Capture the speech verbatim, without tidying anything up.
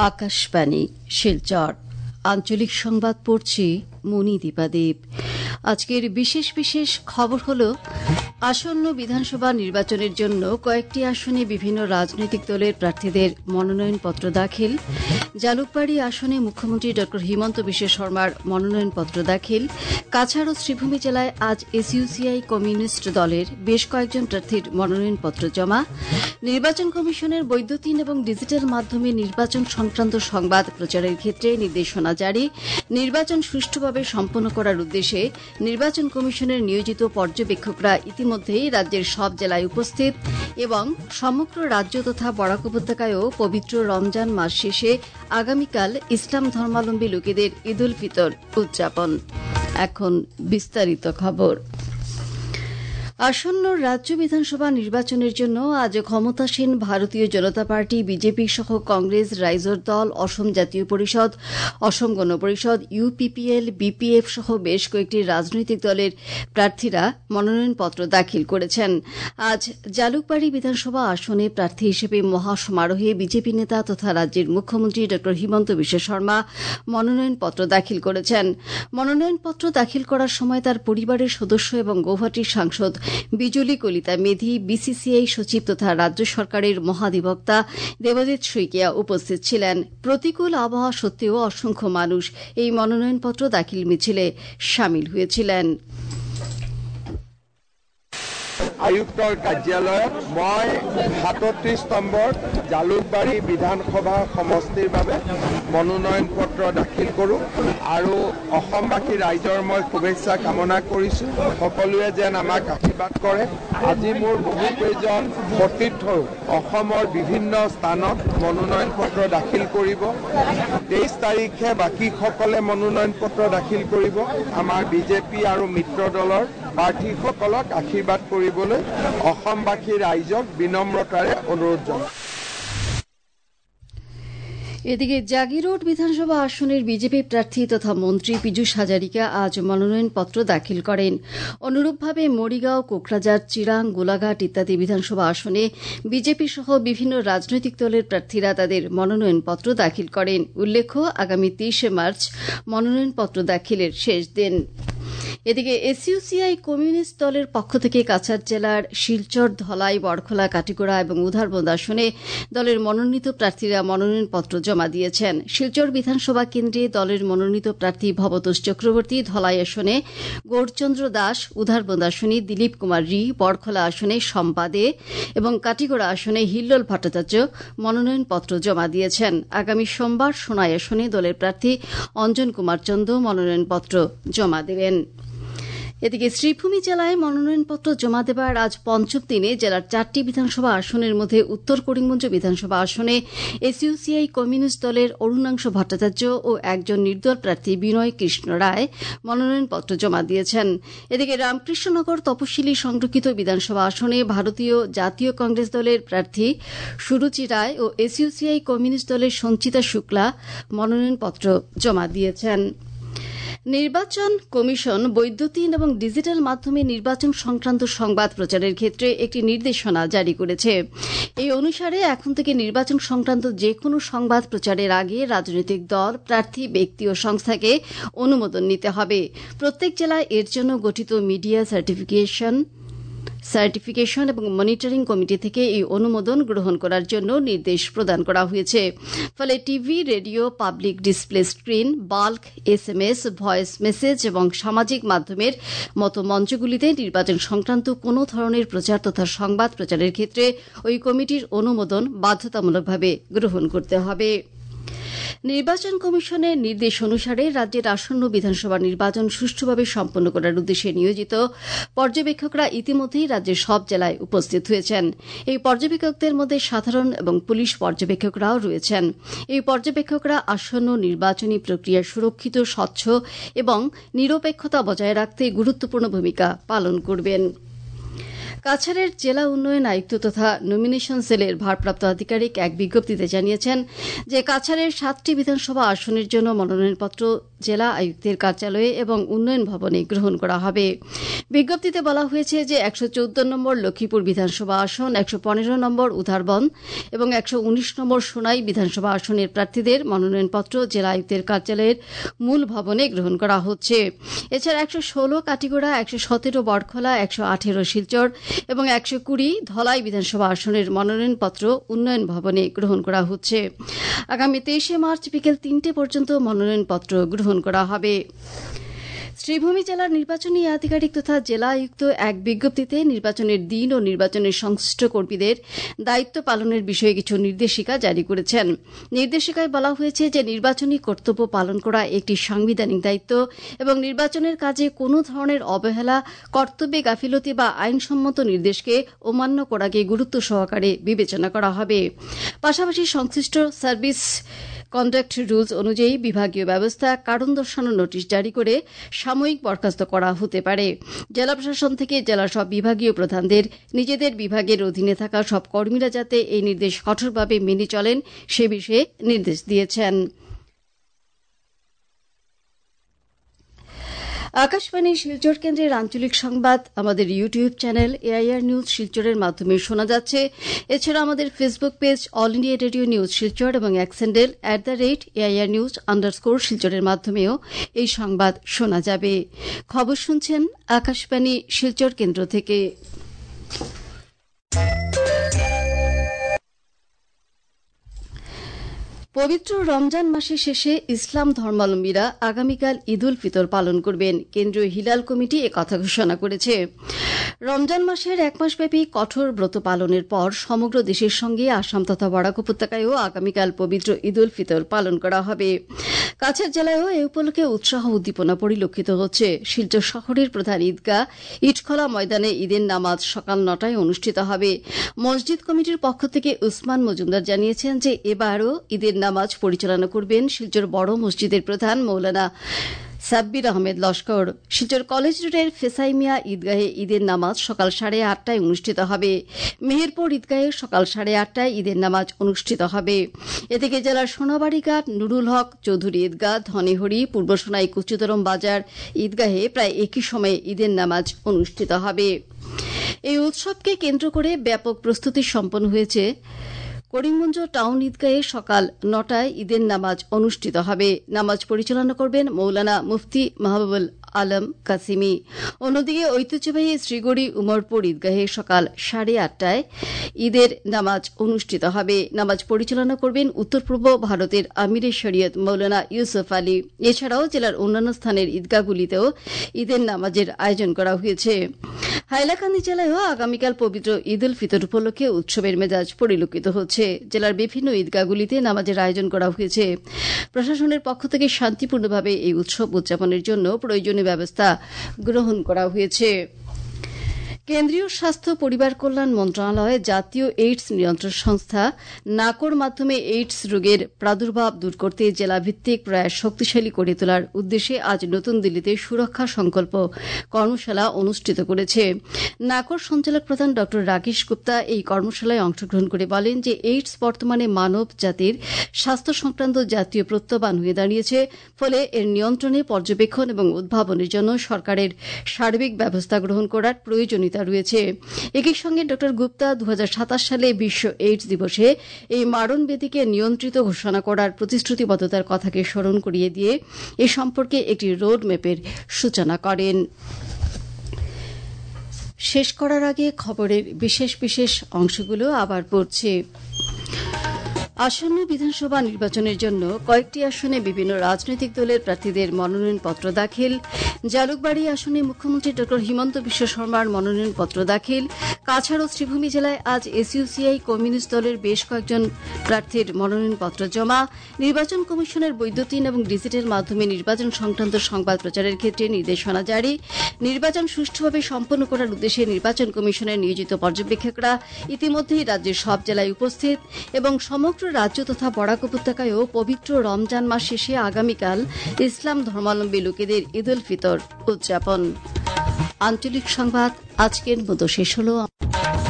আকাশবাণী শিলচর আঞ্চলিক সংবাদ পড়ছি মুনি দীপাদেব। আজকের বিশেষ বিশেষ খবর হল আসন্ন বিধানসভা নির্বাচনের জন্য কয়েকটি আসনে বিভিন্ন রাজনৈতিক দলের প্রার্থীদের মনোনয়নপত্র দাখিল, জালুকবাড়ি আসনে মুখ্যমন্ত্রী ড হিমন্ত বিশ্ব শর্মার মনোনয়নপত্র দাখিল, কাছাড় ও শ্রীভূমি জেলায় আজ এসইউসিআই কমিউনিস্ট দলের বেশ কয়েকজন প্রার্থীর মনোনয়নপত্র জমা, নির্বাচন কমিশনের বৈদ্যুতিন এবং ডিজিটাল মাধ্যমে নির্বাচন সংক্রান্ত সংবাদ প্রচারের ক্ষেত্রে নির্দেশনা জারি, নির্বাচন সুষ্ঠুভাবে সম্পন্ন করার উদ্দেশ্যে নির্বাচন কমিশনের নিয়োজিত পর্যবেক্ষকরা ইতিমধ্যেই রাজ্যের সব জেলায় উপস্থিত এবং সমগ্র রাজ্য তথা বরাক উপত্যকায়ও পবিত্র রমজান মাস শেষে আগামীকাল ইসলাম ধর্মাবলম্বী লোকেদের ঈদ উল ফিতর উদযাপন। এখন বিস্তারিত খবর। আসন্ন রাজ্য বিধানসভা নির্বাচনের জন্য আজ ক্ষমতাসীন ভারতীয় জনতা পার্টি, বিজেপি সহ কংগ্রেস, রাইজোর দল, অসম জাতীয় পরিষদ, অসম গণ পরিষদ, ইউপিপিএল, বিপিএফ সহ বেশ কয়েকটি রাজনৈতিক দলের প্রার্থীরা মনোনয়নপত্র দাখিল করেছেন। আজ জালুকবাড়ি বিধানসভা আসনে প্রার্থী হিসেবে মহাসমারোহে বিজেপি নেতা তথা রাজ্যের মুখ্যমন্ত্রী ড হিমন্ত বিশ্ব শর্মা মনোনয়নপত্র দাখিল করেছেন। মনোনয়নপত্র দাখিল করার সময় তার পরিবারের সদস্য এবং গৌহাটির সাংসদ বিজুলি কলিতা মেধি, বিসিসিআই সচিব তথা রাজ্য সরকারের মহাধিবক্তা দেবজিৎ শইকিয়া উপস্থিত ছিলেন। প্রতিকূল আবহাওয়া সত্ত্বেও অসংখ্য মানুষ এই মনোনয়নপত্র দাখিল মিছিলে সামিল হয়েছিলেন। আয়ুক্তৰ কাৰ্যালয়ত মই সাতত্ৰিশ নম্বৰ জালুকবাৰী বিধানসভা সমষ্টিৰ বাবে মনোনয়ন পত্ৰ দাখিল কৰোঁ আৰু অসমবাসী ৰাইজৰ মই শুভেচ্ছা কামনা কৰিছোঁ। সকলোৱে যেন আমাক আশীৰ্বাদ কৰে। আজি মোৰ বহু কেইজন সতীৰ্থ অসমৰ বিভিন্ন স্থানত মনোনয়ন পত্ৰ দাখিল কৰিব। তেইছ তাৰিখে বাকীসকলে মনোনয়ন পত্ৰ দাখিল কৰিব। আমাৰ বিজেপি আৰু মিত্ৰ দলৰ প্ৰাৰ্থীসকলক আশীৰ্বাদ কৰিবলৈ অসমবাসী ৰাইজক বিনম্ৰতাৰে অনুৰোধ জনায়। এদিকে জাগিরোড বিধানসভা আসনের বিজেপি প্রার্থী তথা মন্ত্রী পীযূষ হাজারিকা আজ মনোনয়নপত্র দাখিল করেন। অনুরূপভাবে মরিগাঁও, কোকরাঝার, চিরাং, গোলাঘাট ইত্যাদি বিধানসভা আসনে বিজেপি সহ বিভিন্ন রাজনৈতিক দলের প্রার্থীরা তাদের মনোনয়নপত্র দাখিল করেন। উল্লেখ্য, আগামী তেইশে মার্চ মনোনয়নপত্র দাখিলের শেষ দিন। এদিকে এসইউসিআই কমিউনিস্ট দলের পক্ষ থেকে কাছাড় জেলার শিলচর, ধলাই, বড়খলা, কাটিগড়া এবং উধারবন্দ আসনে দলের মনোনীত প্রার্থীরা মনোনয়নপত্র জমা দিয়েছেন। শিলচর বিধানসভা কেন্দ্রে দলের মনোনীত প্রার্থী ভবতোষ চক্রবর্তী, ধলাই আসনে গৌরচন্দ্র দাস, উধারবন্দ আসনে দিলীপ কুমার রি, বড়খলা আসনে শম্পা দে এবং কাটিগড়া আসনে হিল্লোল ভট্টাচার্য মনোনয়নপত্র জমা দিয়েছেন। আগামী সোমবার সোনাই আসনে দলের প্রার্থী অঞ্জন কুমার চন্দ মনোনয়নপত্র জমা দেবেন। এদিকে শ্রীভূমি জেলায় মনোনয়নপত্র জমা দেবার আজ পঞ্চম দিনে জেলার চারটি বিধানসভা আসনের মধ্যে উত্তর করিমগঞ্জ বিধানসভা আসনে এসইউসিআই কমিউনিস্ট দলের অরুণাংশ ভট্টাচার্য ও একজন নির্দল প্রার্থী বিনয় কৃষ্ণ রায় মনোনয়নপত্র জমা দিয়েছেন। এদিকে রামকৃষ্ণনগর তপশিলি সংরক্ষিত বিধানসভা আসনে ভারতীয় জাতীয় কংগ্রেস দলের প্রার্থী সুরুচি রায় ও এসইউসিআই কমিউনিস্ট দলের সঞ্চিতা শুক্লা মনোনয়নপত্র জমা দিয়েছেন। নির্বাচন কমিশন বৈদ্যুতিন এবং ডিজিটাল মাধ্যমে নির্বাচন সংক্রান্ত সংবাদ প্রচারের ক্ষেত্রে একটি নির্দেশনা জারি করেছে। এই অনুসারে এখন থেকে নির্বাচন সংক্রান্ত যে কোনো সংবাদ প্রচারের আগে রাজনৈতিক দল, প্রার্থী, ব্যক্তি ও সংস্থাকে অনুমোদন নিতে হবে। প্রত্যেক জেলায় এর জন্য গঠিত মিডিয়া সার্টিফিকেশন সার্টিফিকেশন এবং মনিটরিং কমিটি থেকে এই অনুমোদন গ্রহণ করার জন্য নির্দেশ প্রদান করা হয়েছে। ফলে TV, radio, public display screen, bulk SMS, voice message এবং সামাজিক মাধ্যমের মতো মঞ্চগুলিতে নির্বাচন সংক্রান্ত কোনো ধরনের প্রচার তথা সংবাদ প্রচারের ক্ষেত্রে ওই কমিটির অনুমোদন বাধ্যতামূলকভাবে গ্রহণ করতে হবে। নির্বাচন কমিশনের নির্দেশ অনুসারে রাজ্যের আসন্ন বিধানসভা নির্বাচন সুষ্ঠুভাবে সম্পন্ন করার উদ্দেশ্যে নিয়োজিত পর্যবেক্ষকরা ইতিমধ্যেই রাজ্যের সব জেলায় উপস্থিত হয়েছেন। এই পর্যবেক্ষকদের মধ্যে সাধারণ এবং পুলিশ পর্যবেক্ষকরাও রয়েছেন। এই পর্যবেক্ষকরা আসন্ন নির্বাচনী প্রক্রিয়া সুরক্ষিত, স্বচ্ছ এবং নিরপেক্ষতা বজায় রাখতে গুরুত্বপূর্ণ ভূমিকা পালন করবেন। কাছাড়ের জেলা উন্নয়ন আয়ুক্ত তথা নমিনেশন সেলের ভারপ্রাপ্ত আধিকারিক এক বিজ্ঞপ্তিতে জানিয়েছেন যে কাছাড়ের সাতটি বিধানসভা আসনের জন্য মনোনয়নপত্র জেলা আয়ুক্তের কার্যালয়ে এবং উন্নয়ন ভবনে গ্রহণ করা হবে। বিজ্ঞপ্তিতে বলা হয়েছে যে একশো চৌদ্দ নম্বর লক্ষ্মীপুর বিধানসভা আসন, একশো পনেরো নম্বর উধারবন এবং একশো উনিশ নম্বর সোনাই বিধানসভা আসনের প্রার্থীদের মনোনয়নপত্র জেলা আয়ুক্তের কার্যালয়ের মূল ভবনে গ্রহণ করা হচ্ছে। এছাড়া একশো ষোলো কাটিগড়া, একশো সতেরো বড়খলা, একশো আঠেরো শিলচর এবং একশো কুড়ি ধলাই বিধানসভা আসনের মনোনয়নপত্র উন্নয়ন ভবনে গ্রহণ করা হচ্ছে। আগামী তেইশে মার্চ বিকেল তিনটে পর্যন্ত মনোনয়নপত্র গ্রহণ করা হবে। শ্রীভূমি জেলার নির্বাচনী আধিকারিক তথা জেলা আয়ুক্ত এক বিজ্ঞপ্তিতে নির্বাচনের দিন ও নির্বাচনের সংশ্লিষ্ট কর্মীদের দায়িত্ব পালনের বিষয়ে কিছু নির্দেশিকা জারি করেছেন। নির্দেশিকায় বলা হয়েছে যে নির্বাচনী কর্তব্য পালন করা একটি সাংবিধানিক দায়িত্ব এবং নির্বাচনের কাজে কোনো ধরনের অবহেলা, কর্তব্যে গাফিলতি বা আইনসম্মত নির্দেশকে অমান্য করাকে গুরুত্ব সহকারে বিবেচনা করা হবে। পাশাপাশি সংশ্লিষ্ট সার্ভিস কন্ডাক্ট রুলস অনুযায়ী বিভাগীয় ব্যবস্থা, কারণ দর্শানো নোটিশ জারি করে সাময়িক বরখাস্ত করা হতে পারে। জেলা প্রশাসন থেকে জেলার সব বিভাগীয় প্রধানদের নিজেদের বিভাগের অধীনে থাকা সব কর্মীরা যাতে এই নির্দেশ কঠোরভাবে মেনে চলেন সে বিষয়ে নির্দেশ দিয়েছেন। আকাশবাণী শিলচর কেন্দ্রের আঞ্চলিক সংবাদ আমাদের ইউটিউব চ্যানেল এআইআর নিউজ শিলচরের মাধ্যমে শোনা যাচ্ছে। এছাড়া আমাদের Facebook page All India Radio News Silchar এবং X handle at the rate AIR news underscore শিলচরের মাধ্যমেও এই সংবাদ শোনা যাবে। খবর শুনছেন আকাশবাণী শিলচর কেন্দ্র থেকে। পবিত্র রমজান মাসের শেষে ইসলাম ধর্মাবলম্বীরা আগামীকাল ঈদ উল ফিতর পালন করবেন। কেন্দ্রীয় হিলাল কমিটি একথা ঘোষণা করেছে। রমজান মাসের এক মাসব্যাপী কঠোর ব্রত পালনের পর সমগ্র দেশের সঙ্গে আসাম তথা বরাক উপত্যকায়ও আগামীকাল পবিত্র ঈদ উল ফিতর পালন করা হবে। কাছাড় জেলায়ও এ উপলক্ষে উৎসাহ উদ্দীপনা পরিলক্ষিত হচ্ছে। শিলচর শহরের প্রধান ঈদগাহ ইটখলা ময়দানে ঈদের নামাজ সকাল নটায় অনুষ্ঠিত হবে। মসজিদ কমিটির পক্ষ থেকে উসমান মজুমদার জানিয়েছেন যে এবারও ঈদের নামাজ পরিচালনা করবেন শিলচর বড় মসজিদের প্রধান মৌলানা সাব্বির আহমেদ লস্কর। শিলচর কলেজ রোডের ফেসাইমিয়া ঈদগাহে ঈদের নামাজ সকাল সাড়ে আটটায় অনুষ্ঠিত হবে। মেহেরপুর ঈদগাহে সকাল সাড়ে আটটায় ঈদের নামাজ অনুষ্ঠিত হবে। এদিকে জেলার সোনাবাড়িঘাট, নুরুল হক চৌধুরী ঈদগাহ, ধনেহরি, পূর্ব সোনাই কুচুতরম বাজার ঈদগাহে প্রায় একই সময়ে ঈদের নামাজ অনুষ্ঠিত হবে। এই উৎসবকে কেন্দ্র করে ব্যাপক প্রস্তুতি সম্পন্ন হয়েছে। করিমগঞ্জ টাউন ঈদগাহে সকাল নটায় ঈদের নামাজ অনুষ্ঠিত হবে। নামাজ পরিচালনা করবেন মৌলানা মুফতি মাহবুবুল আলম কাসিমি। অন্যদিকে ঐতিহ্যবাহী শ্রীগড়ি উমরপুর ঈদগাহে সকাল সাড়ে আটটায় ঈদের নামাজ অনুষ্ঠিত হবে। নামাজ পরিচালনা করবেন উত্তর পূর্ব ভারতের আমিরে শরিয়ত মৌলানা ইউসুফ আলী। এছাড়াও জেলার অন্যান্য স্থানের ঈদগাহগুলিতেও ঈদের নামাজের আয়োজন করা হয়েছে। হাইলাকান্দি জেলায়ও আগামীকাল পবিত্র ঈদ উল ফিতর উপলক্ষে উৎসবের মেজাজ পরিলক্ষিত হচ্ছে। জেলার বিভিন্ন ঈদগাহগুলিতে নামাজের আয়োজন করা হয়েছে। প্রশাসনের পক্ষ থেকে শান্তিপূর্ণভাবে এই উৎসব উদযাপনের জন্য প্রয়োজনীয় ব্যবস্থা গ্রহণ করা হয়েছে। কেন্দ্রীয় স্বাস্থ্য পরিবার কল্যাণ মন্ত্রণালয় জাতীয় এইডস নিয়ন্ত্রণ সংস্থা নাকোর মাধ্যমে এইডস রোগের প্রাদুর্ভাব দূর করতে জেলাভিত্তিক প্রয়াস শক্তিশালী করে তোলার উদ্দেশ্যে আজ নতুন দিল্লিতে সুরক্ষা সংকল্প কর্মশালা অনুষ্ঠিত করেছে। নাকোর সঞ্চালক প্রধান ড রাকেশ গুপ্তা এই কর্মশালায় অংশগ্রহণ করে বলেন যে এইডস বর্তমানে মানব জাতির স্বাস্থ্য সংক্রান্ত জাতীয় প্রত্যাহ্বান হয়ে দাঁড়িয়েছে। ফলে এর নিয়ন্ত্রণে, পর্যবেক্ষণ এবং উদ্ভাবনের জন্য সরকারের সার্বিক ব্যবস্থা গ্রহণ করার প্রয়োজনীয়তা রয়েছে। একই সঙ্গে ড গুপ্তা দু হাজার সাতাশ সালে বিশ্ব এইডস দিবসে এই মারণ ব্যাধিকে নিয়ন্ত্রিত ঘোষণা করার প্রতিশ্রুতিবদ্ধতার কথাকে স্মরণ করিয়ে দিয়ে এ সম্পর্কে একটি রোড ম্যাপের সূচনা করেন। শেষ করার আগে খবরের বিশেষ বিশেষ অংশগুলো আবার পড়ছে। আসন্ন বিধানসভা নির্বাচনের জন্য কয়েকটি আসনে বিভিন্ন রাজনৈতিক দলের প্রার্থীদের মনোনয়নপত্র দাখিল। জালুকবাড়ি আসনে মুখ্যমন্ত্রী ড হিমন্ত বিশ্ব শর্মার মনোনয়নপত্র দাখিল। কাছাড় ও শ্রীভূমি জেলায় আজ এসইউসিআই কমিউনিস্ট দলের বেশ কয়েকজন প্রার্থীর মনোনয়নপত্র জমা। নির্বাচন কমিশনের বৈদ্যুতিন এবং ডিজিটাল মাধ্যমে নির্বাচন সংক্রান্ত সংবাদ প্রচারের ক্ষেত্রে নির্দেশনা জারি। নির্বাচন সুষ্ঠুভাবে সম্পন্ন করার উদ্দেশ্যে নির্বাচন কমিশনের নিয়োজিত পর্যবেক্ষকরা ইতিমধ্যেই রাজ্যের সব জেলায় উপস্থিত। এবং সমগ্র রাজ্য তথা বরাক উপত্যকায়ও পবিত্র রমজান মাস শেষে আগামীকাল ইসলাম ধর্মাবলম্বী লোকেদের ঈদ উল ফিতর উদযাপন। আঞ্চলিক সংবাদ আজকের মতো শেষ হল।